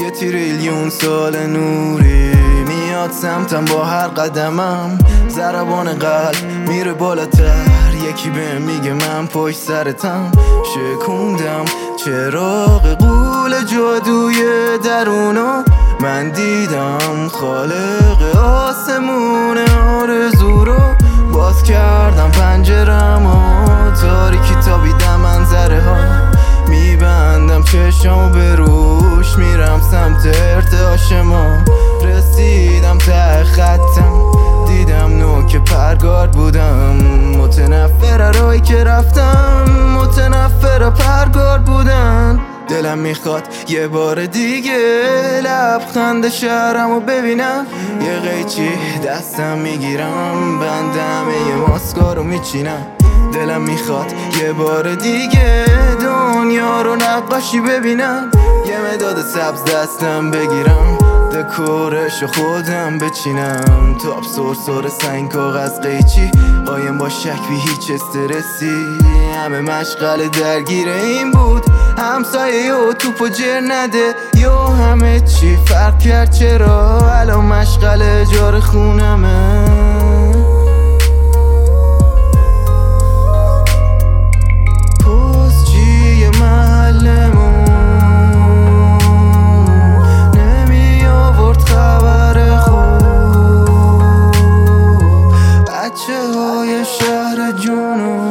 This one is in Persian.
یه تریلیون سال نوری میاد سمتم با هر قدمم. ضربان قلب میره بالاتر، یکی بهم میگه من پشت سرتم. شکوندم چراغ غول جادوی درونو، من دیدم خالق آسمون آرزو رو. باز کردم پنجره‌مو، تاریکی تابیدم منظره ها. میبندم چشمو به روش، میرم سمت ارتعاش ما. رسیدم ته خطم، دیدم نوک پرگار بودم. متنفر راهی که رفتم، متنفر پرگار بودن. دلم میخواد یه بار دیگه لبخند شهرمو ببینم. یه قیچی دستم میگیرم، بندم یه ماسکارو میچینم. دلم میخواد یه بار دیگه دنیا رو نقاشی ببینم. یه مداد سبز دستم بگیرم، دکورشو خودم بچینم. تاب سرسر سنگ کاغذ قیچی، قایم با شک بی هیچ استرسی. همه مشغل درگیر این بود، همسایه و توپ و جر نده. یا همه چی فرق کرد، چرا الان مشغل اجاره خونمه. شهر جنوب